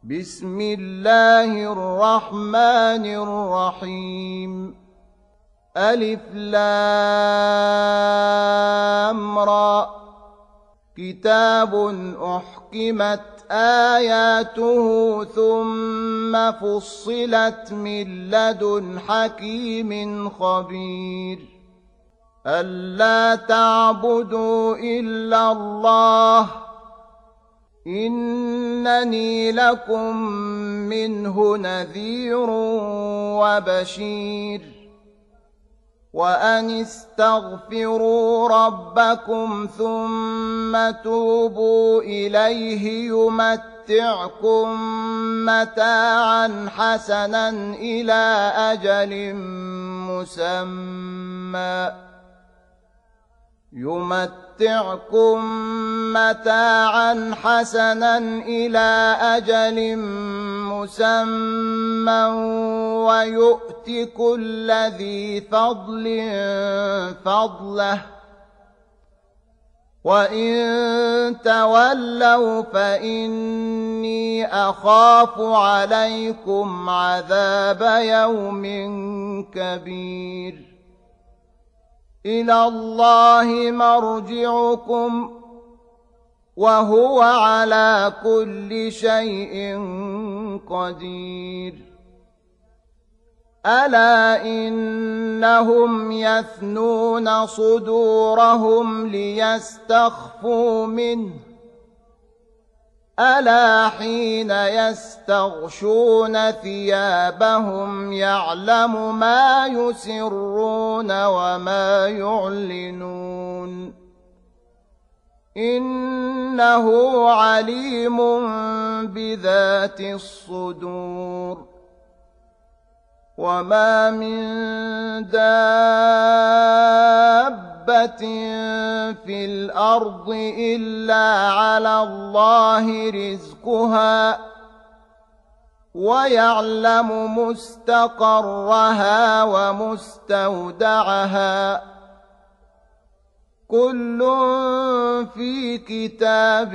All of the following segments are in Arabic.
بسم الله الرحمن الرحيم ألف لام را كتاب أحكمت آياته ثم فصلت من لدن حكيم خبير ألا تعبدوا إلا الله إنني لكم منه نذير وبشير وأن استغفروا ربكم ثم توبوا إليه يمتعكم متاعا حسنا إلى أجل مسمى ويؤت كل ذي فضل فضله وإن تولوا فإني أخاف عليكم عذاب يوم كبير إلى الله مرجعكم وهو على كل شيء قدير ألا إنهم يثنون صدورهم ليستخفوا منه ألا حين يستغشون ثيابهم يعلم ما يسرون وما يعلنون إنه عليم بذات الصدور وما من دابة في الأرض إلا على الله رزقها ويعلم مستقرها ومستودعها كل في كتاب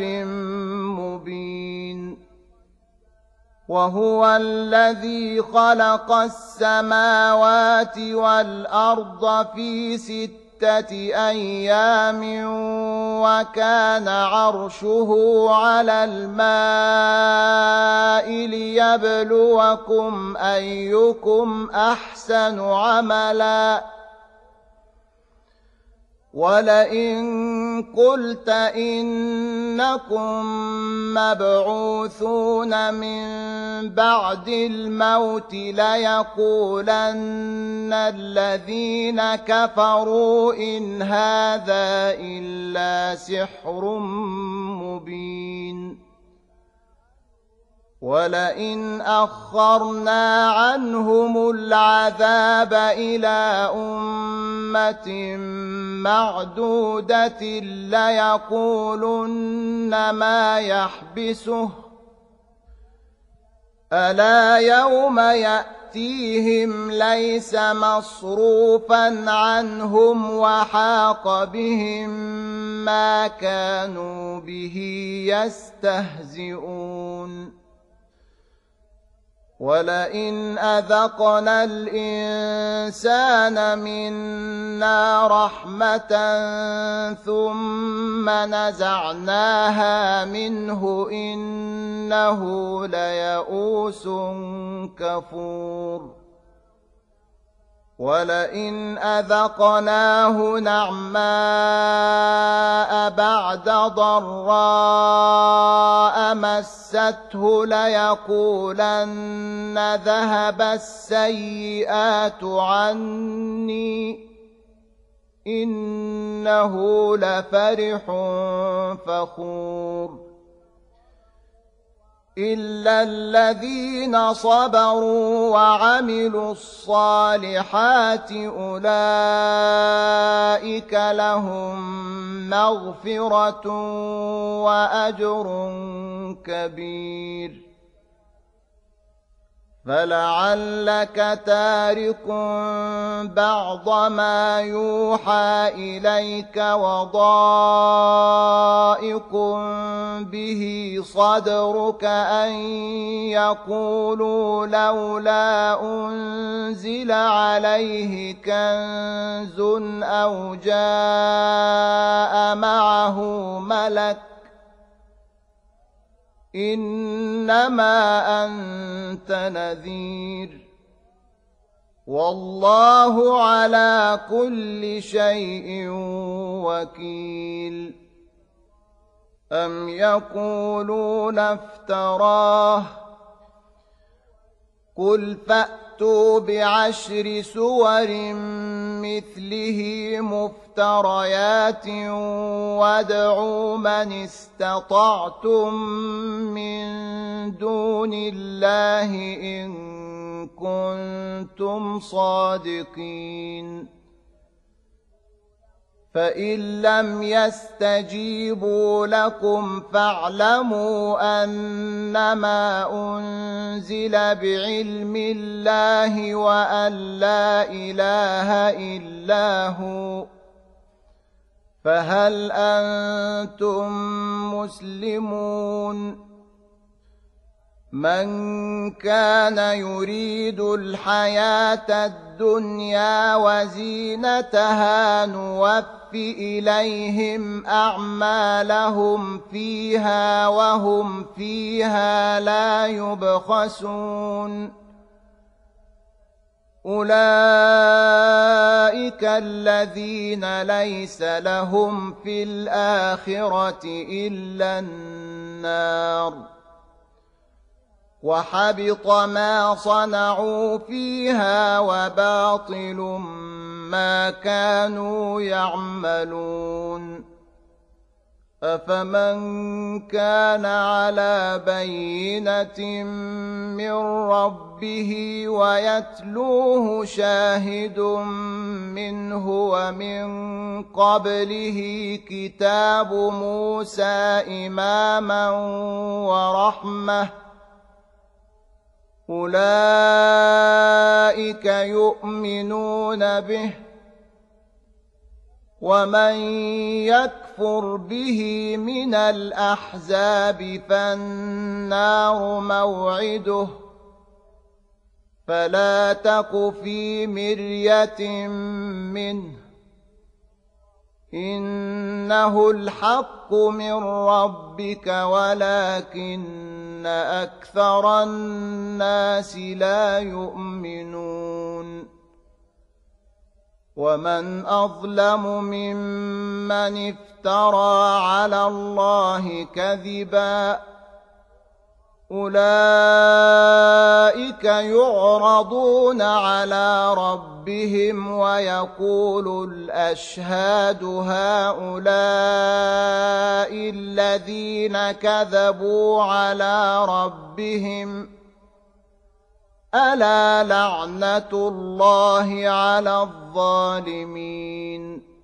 مبين وهو الذي خلق السماوات والأرض في 6 أيام وكان عرشه على الماء ليبلوكم أيكم أحسن عملا ولئن قلت إنكم مبعوثون من بعد الموت ليقولن الذين كفروا إن هذا إلا سحر مبين ولئن أخرنا عنهم العذاب إلى أمة معدودة ليقولن ما يحبسه ألا يوم يأتيهم ليس مصروفا عنهم وحاق بهم ما كانوا به يستهزئون ولئن أذقنا الإنسان منا رحمة ثم نزعناها منه إنه ليئوس كفور ولئن أذقناه نعماء بعد ضراء مسته ليقولن ذهب السيئات عني إنه لفرح فخور إلا الذين صبروا وعملوا الصالحات أولئك لهم مغفرة وأجر كبير فلعلك تارك بعض ما يوحى إليك وضائق به صدرك أن يقولوا لولا أنزل عليه كنز أو جاء معه ملك إنما أنت نذير والله على كل شيء وكيل أم يقولون افتراه قل فأتوا بعشر سور مثله مفتريات وادعوا من استطعتم من دون الله إن كنتم صادقين فإن لم يستجيبوا لكم فاعلموا أنما أنزل بعلم الله وأن لا إله إلا هو فهل أنتم مسلمون من كان يريد الحياة الدنيا وزينتها نوفي إليهم أعمالهم فيها وهم فيها لا يبخسون أولئك الذين ليس لهم في الآخرة إلا النار وحبط ما صنعوا فيها وباطل ما كانوا يعملون أفمن كان على بينة من ربه ويتلوه شاهد منه ومن قبله كتاب موسى إماما ورحمة أولئك يؤمنون به ومن يكفر به من الأحزاب فالنار موعده فلا تك في مرية منه إنه الحق من ربك ولكن أكثر الناس لا يؤمنون ومن أظلم ممن افترى على الله كذبا أولئك يعرضون على ربهم ويقول الأشهاد هؤلاء الذين كذبوا على ربهم ألا لعنة الله على الظالمين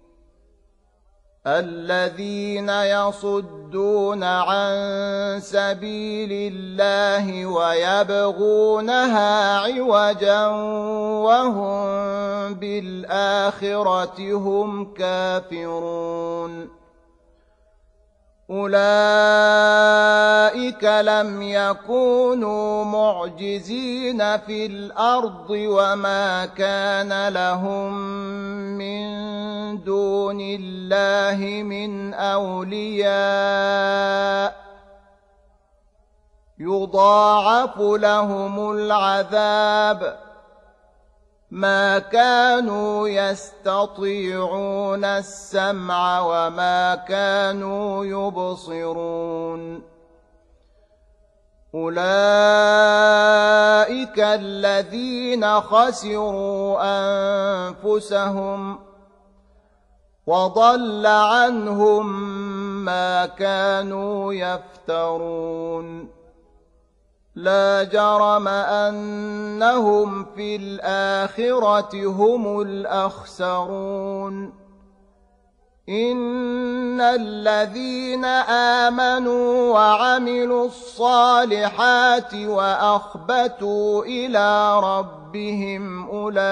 الذين يصدون عن سبيل الله ويبغونها عوجا وهم بالآخرة هم كافرون أولئك لم يكونوا معجزين في الأرض وما كان لهم من دون الله من أولياء يضاعف لهم العذاب ما كانوا يستطيعون السمع وما كانوا يبصرون أولئك الذين خسروا أنفسهم وضل عنهم ما كانوا يفترون لا جرم أنهم في الآخرة هم الأخسرون إن الذين آمنوا وعملوا الصالحات وأخبتوا إلى ربهم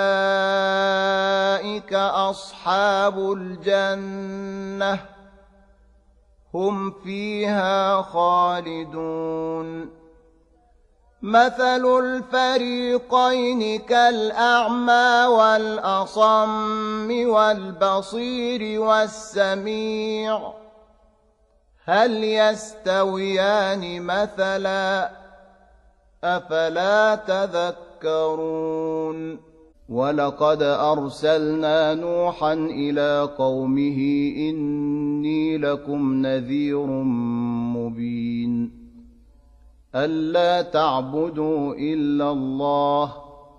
أولئك أصحاب الجنة هم فيها خالدون مثل الفريقين كالأعمى والأصم والبصير والسميع هل يستويان مثلا أفلا تذكرون ولقد أرسلنا نوحا إلى قومه إني لكم نذير مبين ألا تعبدوا إلا الله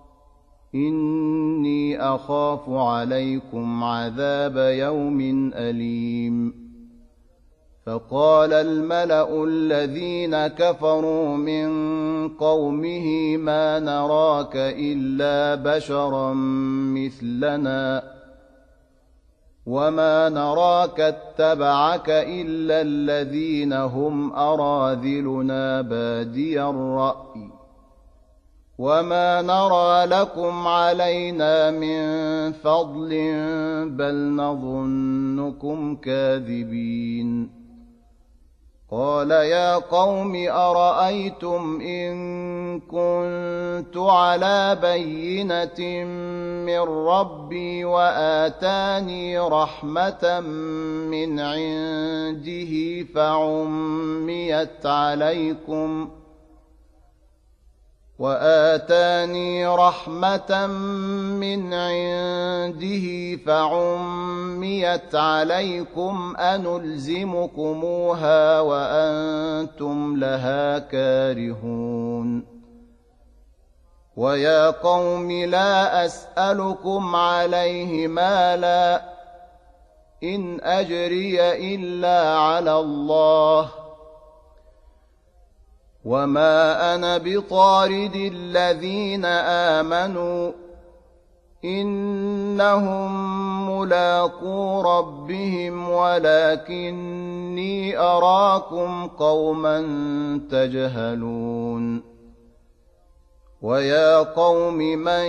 إني أخاف عليكم عذاب يوم أليم فقال الملأ الذين كفروا من قومه ما نراك إلا بشرا مثلنا وما نراك اتبعك إلا الذين هم أراذلنا بادي الرأي وما نرى لكم علينا من فضل بل نظنكم كاذبين قال يا قوم أرأيتم إن كنت على بينة من ربي وآتاني رحمة من عنده فعميت عليكم أنلزمكموها وأنتم لها كارهون ويا قوم لا أسألكم عليه مالا إن أجري إلا على الله وما أنا بطارد الذين آمنوا إنهم ملاقو ربهم ولكني أراكم قوما تجهلون ويا قوم من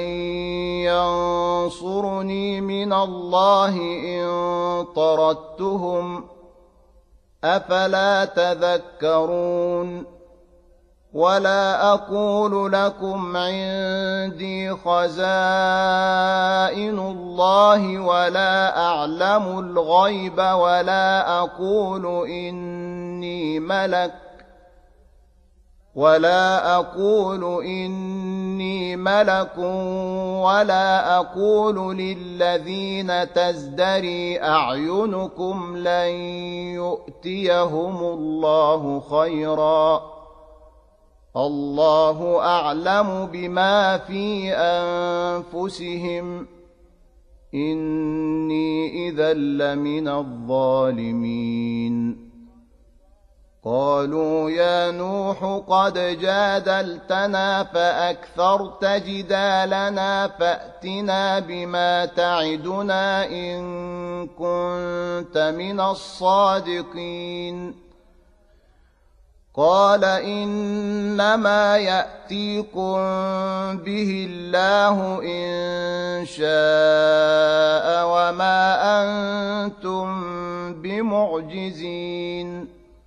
ينصرني من الله إن طردتهم أفلا تذكرون ولا أقول لكم عندي خزائن الله ولا أعلم الغيب ولا أقول إني ملك ولا أقول للذين تزدري أعينكم لن يؤتيهم الله خيرا الله أعلم بما في أنفسهم إني إذا لمن الظالمين قالوا يا نوح قد جادلتنا فأكثرت جدالنا فأتنا بما تعدنا إن كنت من الصادقين قال إنما يأتيكم به الله إن شاء وما أنتم بمعجزين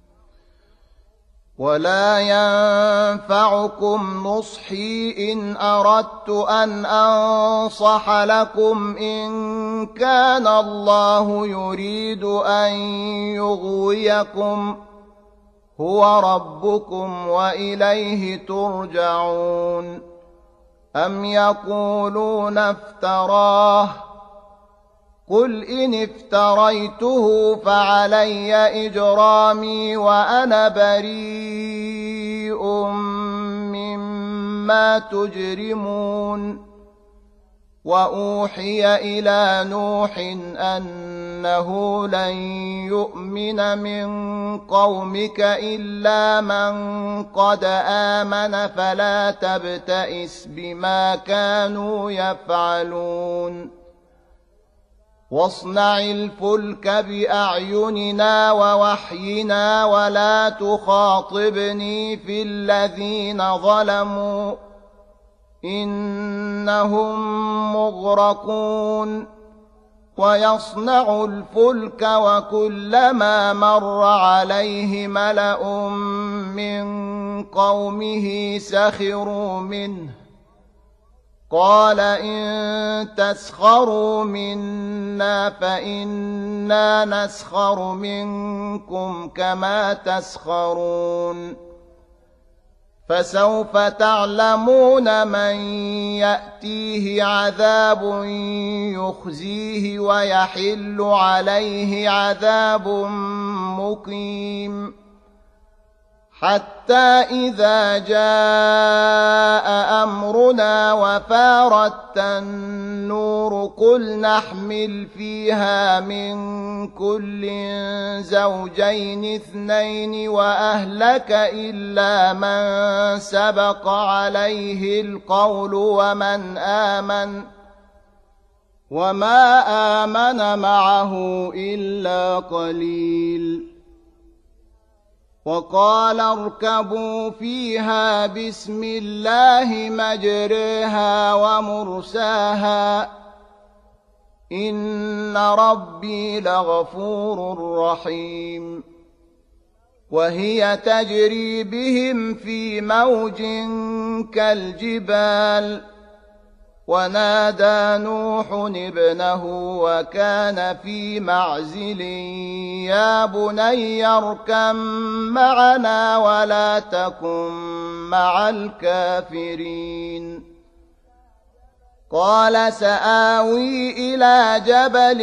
ولا ينفعكم نصحي إن أردت أن أنصح لكم إن كان الله يريد أن يغويكم هو ربكم وإليه ترجعون أم يقولون افتراه قل إن افتريته فعلي إجرامي وأنا بريء مما تجرمون وأوحي إلى نوح أنه لن يؤمن من قومك إلا من قد آمن فلا تبتئس بما كانوا يفعلون واصنع الفلك بأعيننا ووحينا ولا تخاطبني في الذين ظلموا إنهم مغرقون ويصنع الفلك وكلما مر عليه ملأ من قومه سخروا منه قال إن تسخروا منا فإنا نسخر منكم كما تسخرون فسوف تعلمون من يأتيه عذاب يخزيه ويحل عليه عذاب مقيم حتى إذا جاء أمرنا وفارت النور قل نحمل فيها من كل زوجين اثنين وأهلك إلا من سبق عليه القول وما آمن معه إلا قليل وقال اركبوا فيها بسم الله مجريها ومرساها إن ربي لغفور رحيم وهي تجري بهم في موج كالجبال ونادى نوح ابنه وكان في معزل يا بني اركب معنا ولا تكن مع الكافرين قال سآوي إلى جبل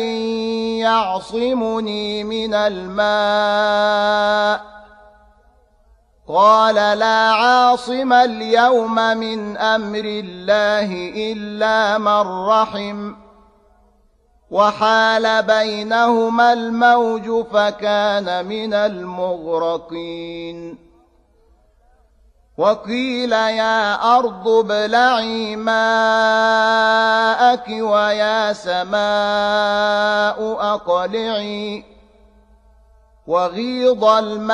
يعصمني من الماء قال لا عاصم اليوم من أمر الله إلا من رحم وحال بينهما الموج فكان من المغرقين وقيل يا أرض ابلعي ماءك ويا سماء أقلعي وغيض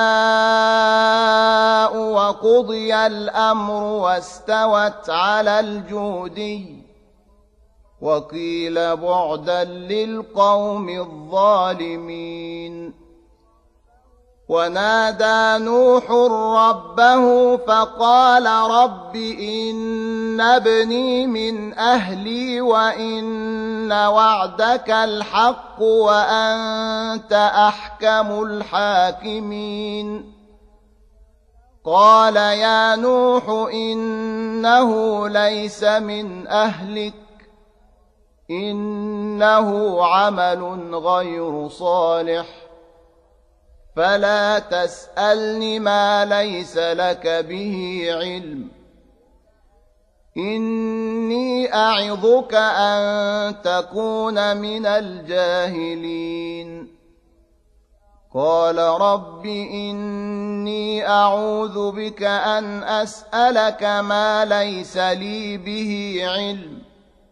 الماء وقضي الأمر واستوت على الجودي وقيل بعدا للقوم الظالمين ونادى نوح ربه فقال رب إن ابني من أهلي وإن وعدك الحق وأنت أحكم الحاكمين قال يا نوح إنه ليس من أهلك إنه عمل غير صالح فلا تسألني ما ليس لك به علم إني أعظك أن تكون من الجاهلين قال رب إني أعوذ بك أن أسألك ما ليس لي به علم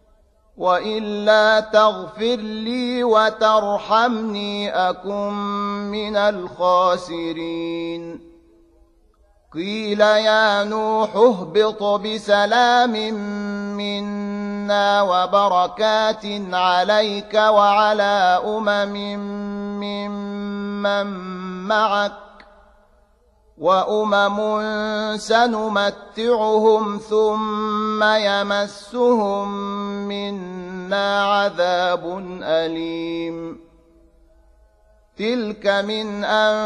وإلا تغفر لي وترحمني أكن من الخاسرين قيل يا نوح اهبط بسلام منا وبركات عليك وعلى ممن معك وأمم سنمتعهم ثم يمسهم منا عذاب أليم تلك من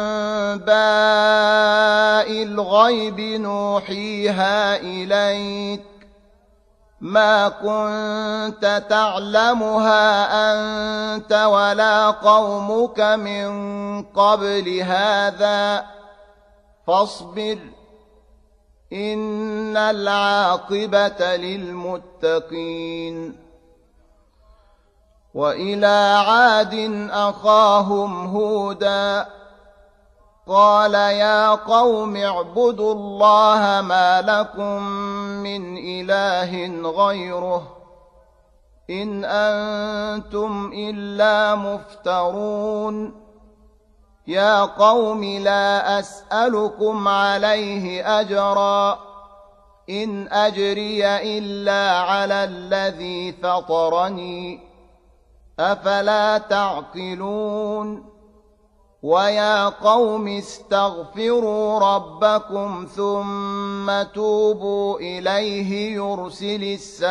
أنباء الغيب نوحيها إليك ما كنت تعلمها أنت ولا قومك من قبل هذا فاصبر إن العاقبة للمتقين وإلى عاد أخاهم هودا قال يا قوم اعبدوا الله ما لكم من إله غيره إن أنتم إلا مفترون يا قوم لا أسألكم عليه أجرا إن أجري إلا على الذي فطرني أفلا تعقلون ويا قوم استغفروا ربكم ثم توبوا إليه يرسل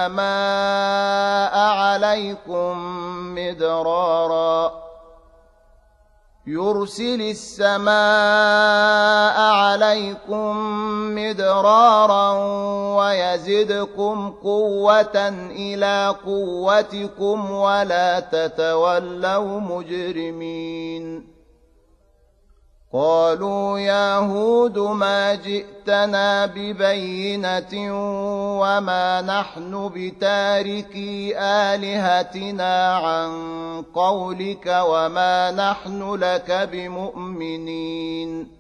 السماء عليكم مدرارا ويزدكم قوة إلى قوتكم ولا تتولوا مجرمين قالوا يا هود ما جئتنا ببينة وما نحن بتاركي آلهتنا عن قولك وما نحن لك بمؤمنين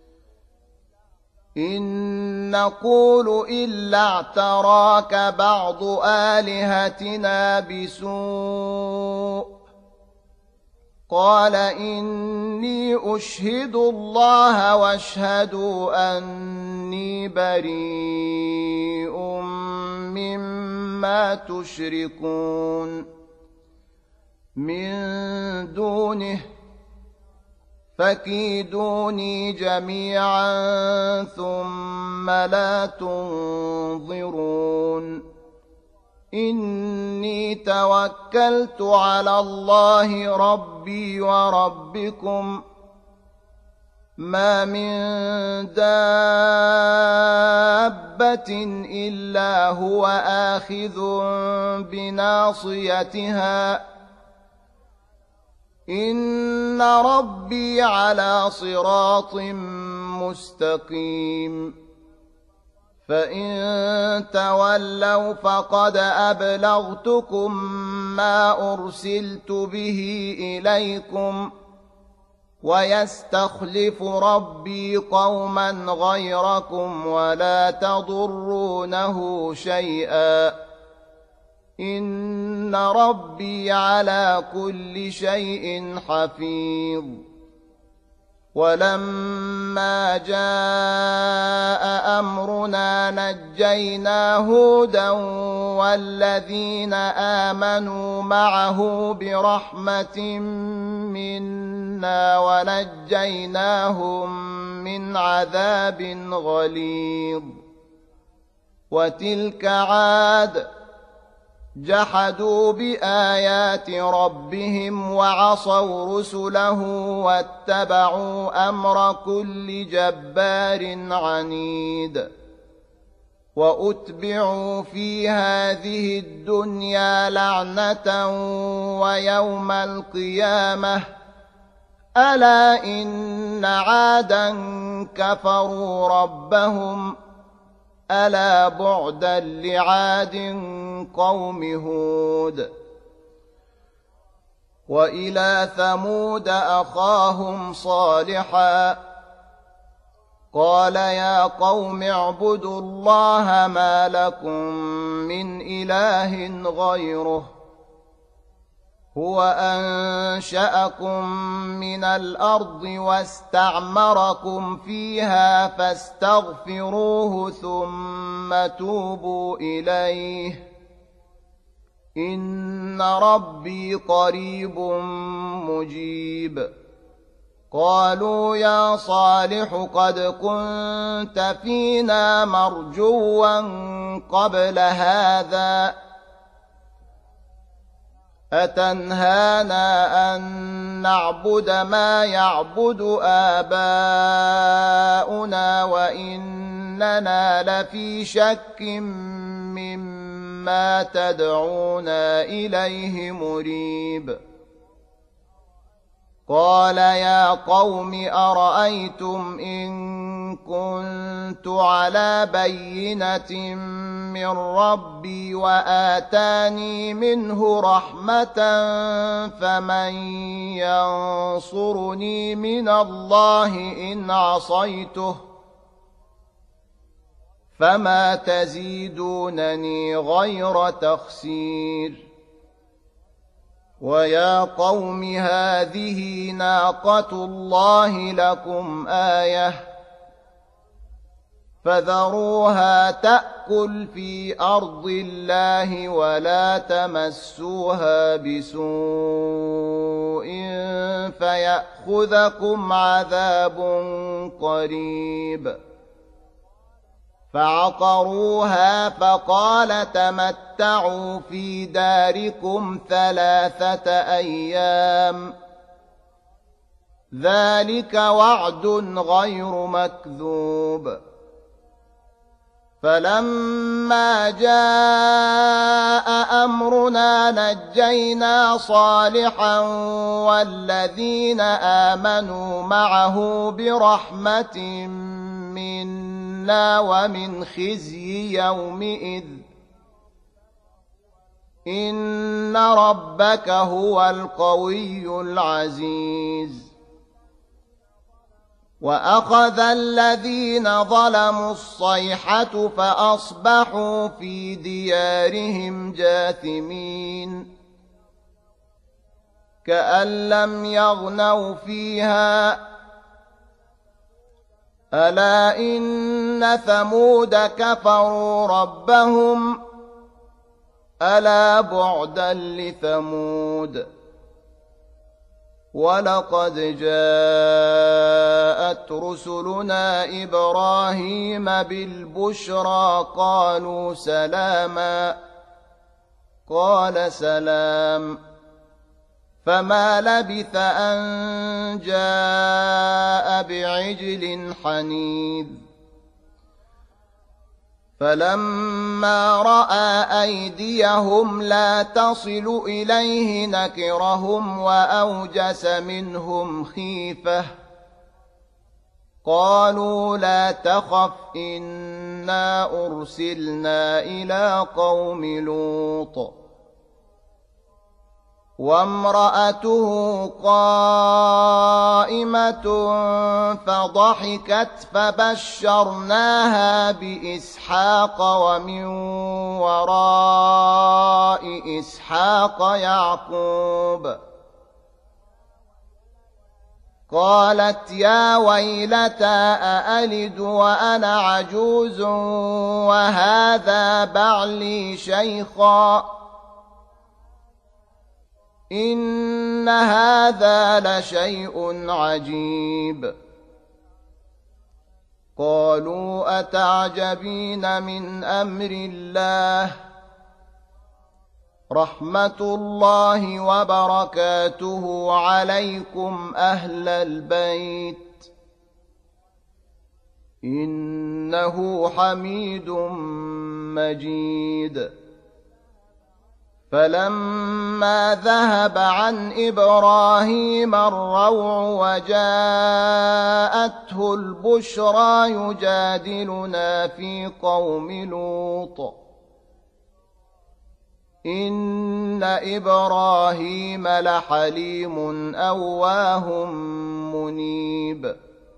إن نقول إلا اعتراك بعض آلهتنا بسوء قال إني أشهد الله واشهدوا أني بريء مما تشركون من دونه فكيدوني جميعا ثم لا تنظرون إني توكلت على الله ربي وربكم ما من دابة إلا هو آخذ بناصيتها إن ربي على صراط مستقيم فإن تولوا فقد أبلغتكم ما أرسلت به إليكم ويستخلف ربي قوما غيركم ولا تضرونه شيئا إن ربي على كل شيء حفيظ ولما جاء أمرنا نجينا هودا والذين آمنوا معه برحمة منا ونجيناهم من عذاب غليظ وتلك عاد جحدوا بآيات ربهم وعصوا رسله واتبعوا أمر كل جبار عنيد وأتبعوا في هذه الدنيا لعنة ويوم القيامة ألا إن عادا كفروا ربهم ألا بعدا لعاد قوم هود وإلى ثمود أخاهم صالحا قال يا قوم اعبدوا الله ما لكم من إله غيره هو أنشأكم من الأرض واستعمركم فيها فاستغفروه ثم توبوا إليه إن ربي قريب مجيب قالوا يا صالح قد كنت فينا مرجوا قبل هذا أتنهانا أن نعبد ما يعبد آباؤنا وإننا لفي شك مما تدعونا إليه مريب قال يا قوم أرأيتم إن كنت على بينة من ربي وآتاني منه رحمة فمن ينصرني من الله إن عصيته فما تزيدونني غير تخسير ويا قوم هذه ناقة الله لكم آية فذروها تأكل في أرض الله ولا تمسوها بسوء فيأخذكم عذاب قريب فعقروها فقال تمتعوا في داركم 3 أيام ذلك وعد غير مكذوب فلما جاء أمرنا نجينا صالحا والذين آمنوا معه برحمة منا ومن خزي يومئذ إن ربك هو القوي العزيز وأخذ الذين ظلموا الصيحة فأصبحوا في ديارهم جاثمين كأن لم يغنوا فيها ألا إن ثمود كفروا ربهم ألا بعدا لثمود ولقد جاءت رسلنا إبراهيم بالبشرى قالوا سلاما قال سلام فما لبث أن جاء بعجل حنيذ فلما رأى أيديهم لا تصل إليه نكرهم وأوجس منهم خيفة قالوا لا تخف إنا أرسلنا إلى قوم لوط وامرأته قائمة فضحكت فبشرناها بإسحاق ومن وراء إسحاق يعقوب قالت يا ويلتى أألد وأنا عجوز وهذا بعلي شيخا إن هذا لشيء عجيب قالوا أتعجبين من أمر الله رحمة الله وبركاته عليكم أهل البيت إنه حميد مجيد فلما ذهب عن إبراهيم الروع وجاءته البشرى يجادلنا في قوم لوط إن إبراهيم لحليم أواه منيب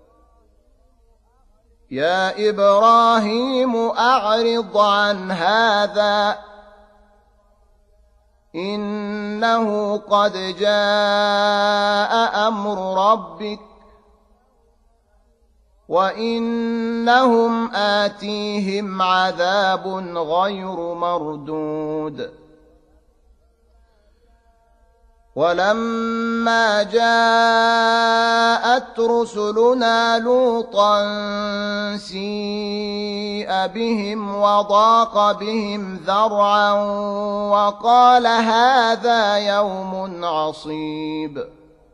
يا إبراهيم أعرض عن هذا إنه قد جاء أمر ربك وإنهم آتيهم عذاب غير مردود ولما جاءت رسلنا لوطا سيء بهم وضاق بهم ذرعا وقال هذا يوم عصيب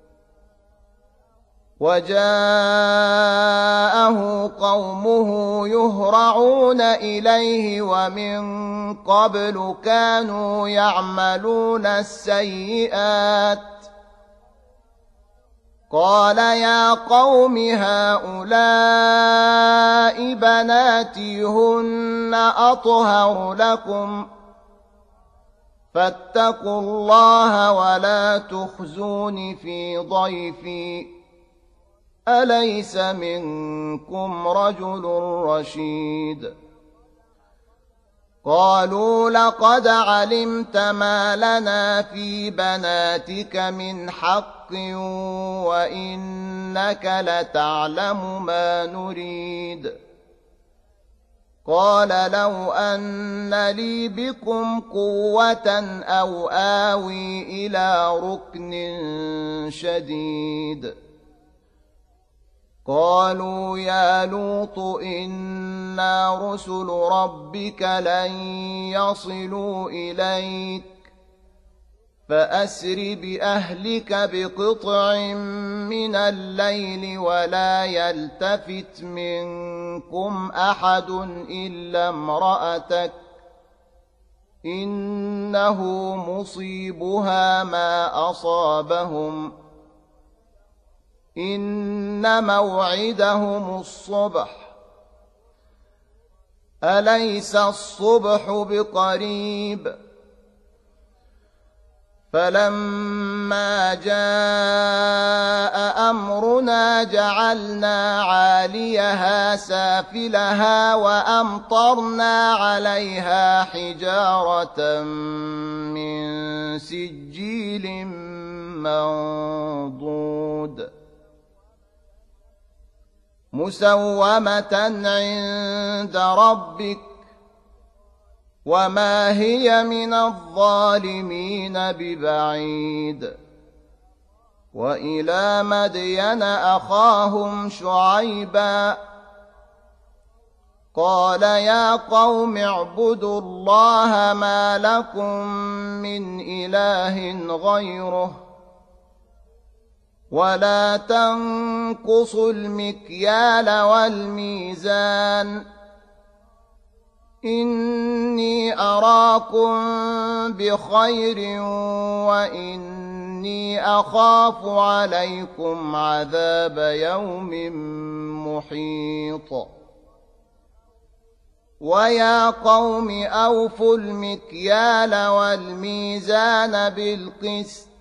وجاءه قومه يهرعون إليه ومن قبل كانوا يعملون السيئات قال يا قوم هؤلاء بناتي هن أطهر لكم فاتقوا الله ولا تخزون في ضيفي أليس منكم رجل رشيد قالوا لقد علمت ما لنا في بناتك من حق وإنك لتعلم ما نريد. قال لو أن لي بكم قوة أو آوي إلى ركن شديد. قالوا يا لوط إنا رسل ربك لن يصلوا إليك فأسر بأهلك بقطع من الليل ولا يلتفت منكم أحد إلا امرأتك إنه مصيبها ما أصابهم إن موعدهم الصبح أليس الصبح بقريب. فلما جاء أمرنا جعلنا عاليها سافلها وأمطرنا عليها حجارة من سجيل منضود مسومة عند ربك وما هي من الظالمين ببعيد. وإلى مدين أخاهم شعيبا قال يا قوم اعبدوا الله ما لكم من إله غيره ولا تنقصوا المكيال والميزان إني أراكم بخير وإني أخاف عليكم عذاب يوم محيط. ويا قوم أوفوا المكيال والميزان بالقسط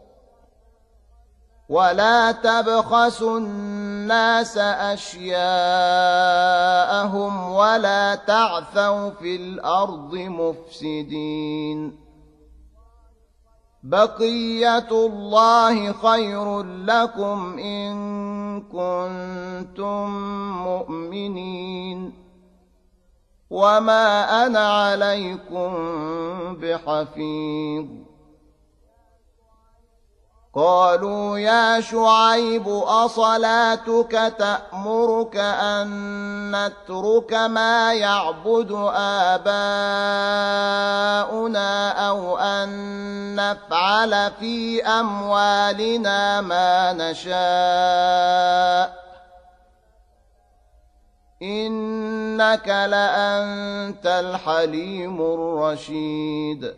ولا تبخسوا الناس أشياءهم ولا تعثوا في الأرض مفسدين. بقية الله خير لكم إن كنتم مؤمنين وما أنا عليكم بحفيظ. قالوا يا شعيب أصلاتك تأمرك أن نترك ما يعبد آباؤنا أو أن نفعل في أموالنا ما نشاء إنك لأنت الحليم الرشيد.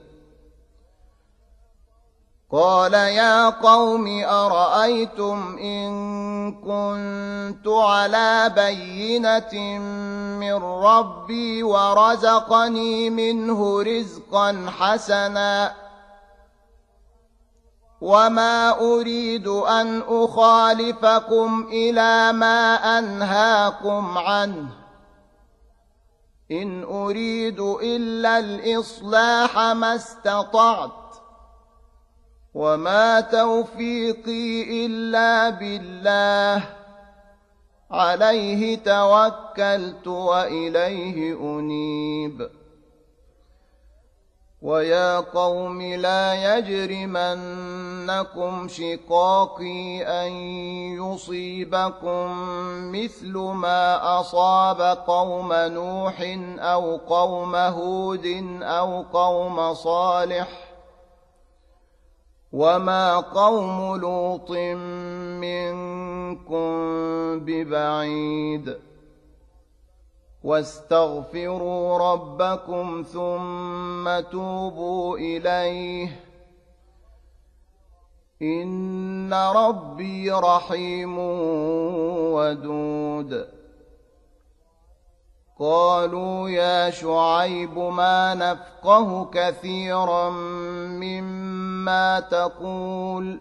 قال يا قوم أرأيتم إن كنت على بينة من ربي ورزقني منه رزقا حسنا وما أريد أن أخالفكم إلى ما أنهاكم عنه إن أريد إلا الإصلاح ما استطعت وما توفيقي إلا بالله عليه توكلت وإليه أنيب. ويا قوم لا يجرمنكم شقاقي أن يصيبكم مثل ما أصاب قوم نوح أو قوم هود أو قوم صالح وما قوم لوط منكم ببعيد. واستغفروا ربكم ثم توبوا إليه إن ربي رحيم ودود. قالوا يا شعيب ما نفقه كثيرا مما تقول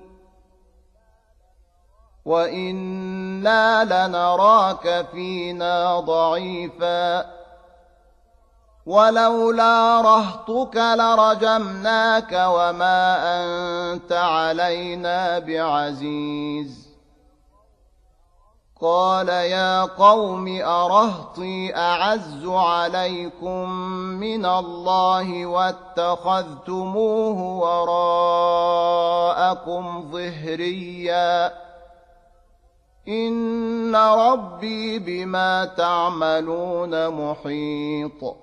وإنا لنراك فينا ضعيفا ولولا رهطك لرجمناك وما أنت علينا بعزيز. قال يا قوم أرهطي أعز عليكم من الله واتخذتموه وراءكم ظهريا إن ربي بما تعملون محيط.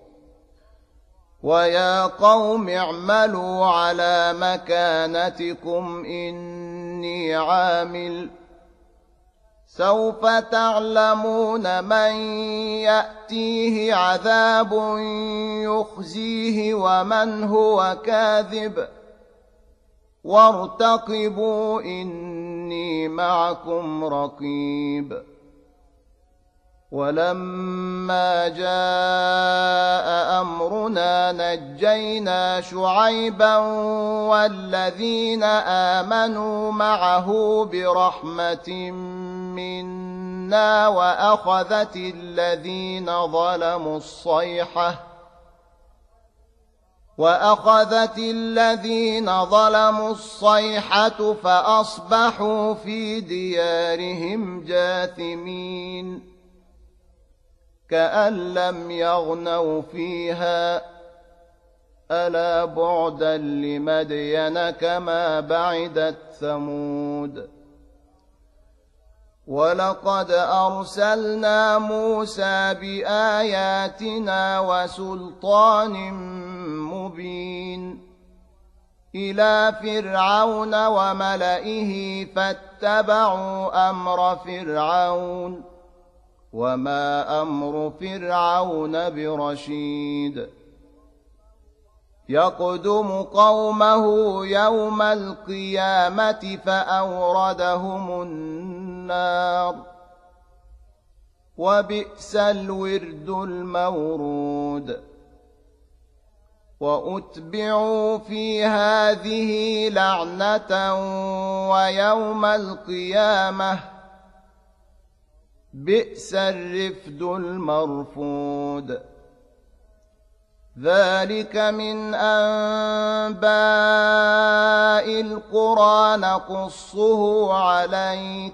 ويا قوم اعملوا على مكانتكم إني عامل سوف تعلمون من يأتيه عذاب يخزيه ومن هو كاذب وارتقبوا إني معكم رقيب. ولما جاء أمرنا نجينا شعيبا والذين آمنوا معه برحمة منا وأخذت الذين ظلموا الصيحة فأصبحوا في ديارهم جاثمين كأن لم يغنوا فيها ألا بعدا لمدين كما بعدت ثمود. ولقد أرسلنا موسى بآياتنا وسلطان مبين إلى فرعون وملئه فاتبعوا أمر فرعون وما أمر فرعون برشيد. يقدم قومه يوم القيامة فأوردهم النار وبئس الورد المورود. وأتبعوا في هذه لعنة ويوم القيامة بئس الرفد المرفود. ذلك من أنباء القرى نقصه عليك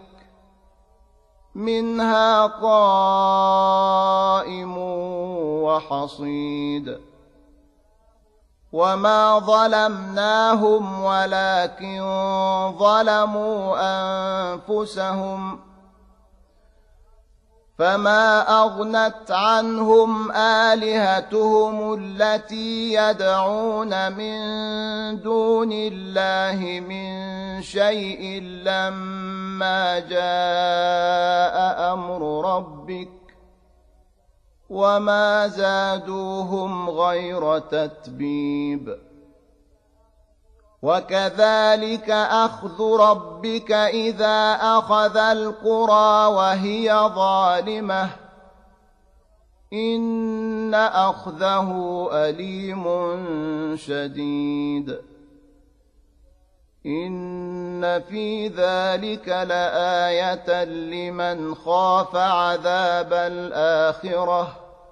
منها قائم وحصيد. وما ظلمناهم ولكن ظلموا أنفسهم فما أغنت عنهم آلهتهم التي يدعون من دون الله من شيء لما جاء أمر ربك وما زادوهم غير تتبيب. وكذلك أخذ ربك إذا أخذ القرى وهي ظالمة إن أخذه أليم شديد. إن في ذلك لآية لمن خاف عذاب الآخرة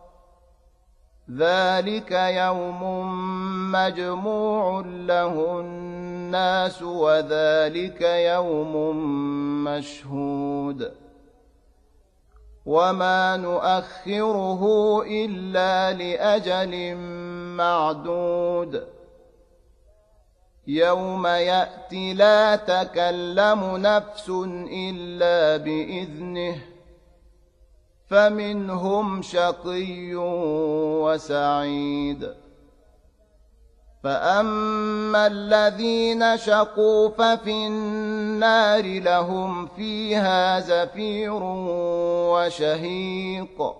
ذلك يوم مجموع له الناس وذلك يوم مشهود. وما نؤخره إلا لأجل معدود. يوم يأتي لا تكلم نفس إلا بإذنه فمنهم شقي وسعيد. فأما الذين شقوا ففي النار لهم فيها زفير وشهيق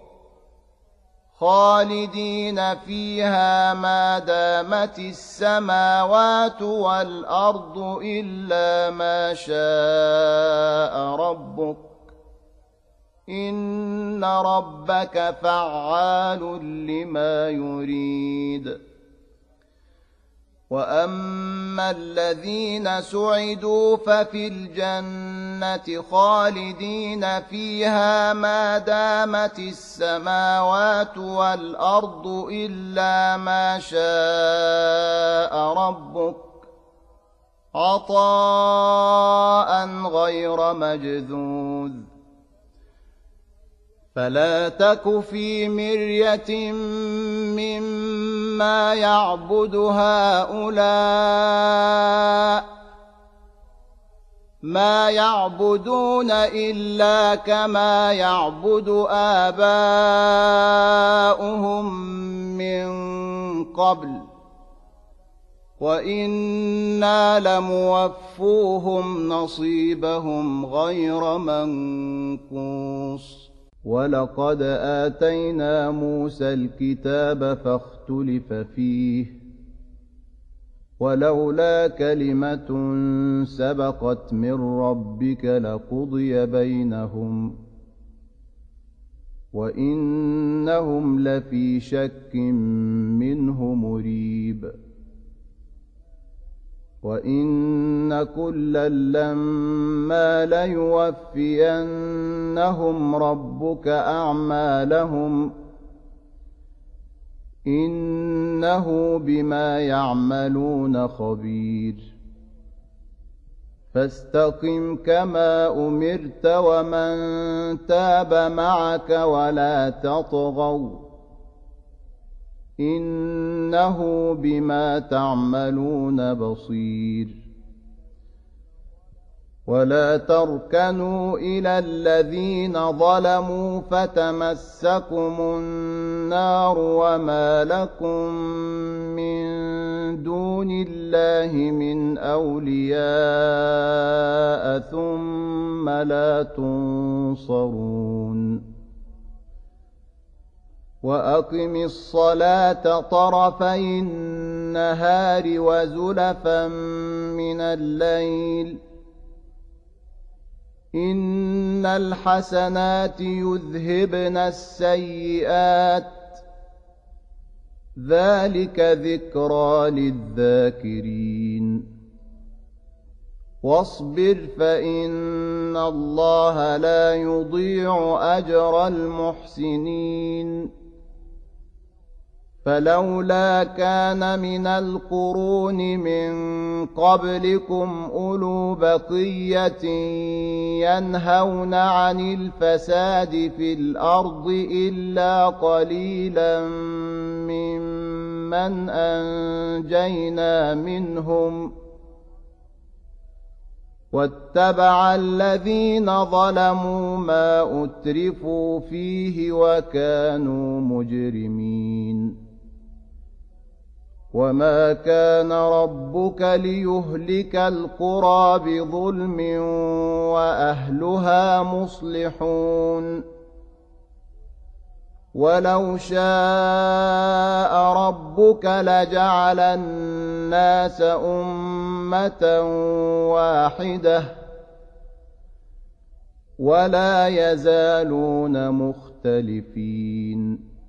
خالدين فيها ما دامت السماوات والأرض إلا ما شاء ربك إن ربك فعال لما يريد. وأما الذين سعدوا ففي الجنة خالدين فيها ما دامت السماوات والأرض إلا ما شاء ربك عطاء غير مجذوذ فلا تك في مرية مما يعبد هؤلاء ما يعبدون إلا كما يعبد آباؤهم من قبل وإنا لموفوهم نصيبهم غير منقوص ولقد آتينا موسى الكتاب فاختلف فيه ولولا كلمة سبقت من ربك لقضي بينهم وإنهم لفي شك منه مريب وإن كلا لما ليوفينهم ربك أعمالهم إنه بما يعملون خبير فاستقم كما أمرت ومن تاب معك ولا تطغوا إنه بما تعملون بصير ولا تركنوا إلى الذين ظلموا فتمسكم النار وما لكم من دون الله من أولياء ثم لا تنصرون وأقم الصلاة طرفي النهار وزلفا من الليل إن الحسنات يذهبن السيئات ذلك ذكرى للذاكرين واصبر فإن الله لا يضيع أجر المحسنين فلولا كان من القرون من قبلكم أولو بقية ينهون عن الفساد في الأرض إلا قليلا ممن أنجينا منهم واتبع الذين ظلموا ما أترفوا فيه وكانوا مجرمين وما كان ربك ليهلك القرى بظلم وأهلها مصلحون ولو شاء ربك لجعل الناس أمة واحدة ولا يزالون مختلفين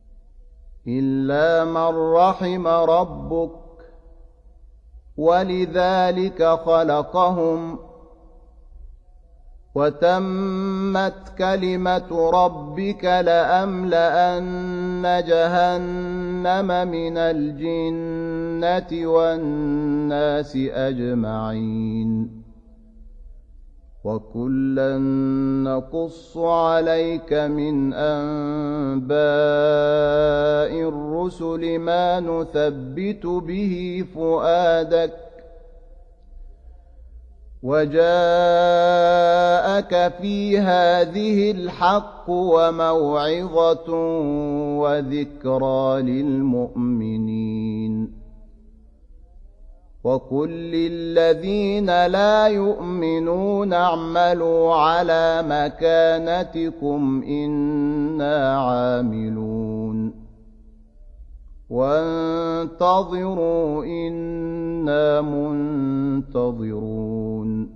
إلا من رحم ربك ولذلك خلقهم وتمت كلمة ربك لأملأن جهنم من الجنة والناس أجمعين وكلا نقص عليك من أنباء الرسل ما نثبت به فؤادك وجاءك في هذه الحق وموعظة وذكرى للمؤمنين وقل للذين لا يؤمنون اعملوا على مكانتكم إنا عاملون وانتظروا إنا منتظرون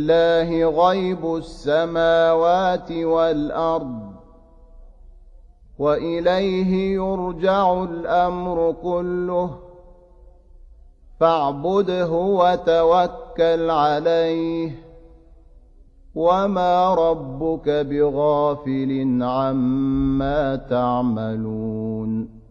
ولله غيب السماوات والأرض وإليه يرجع الأمر كله فاعبده وتوكل عليه وما ربك بغافل عما تعملون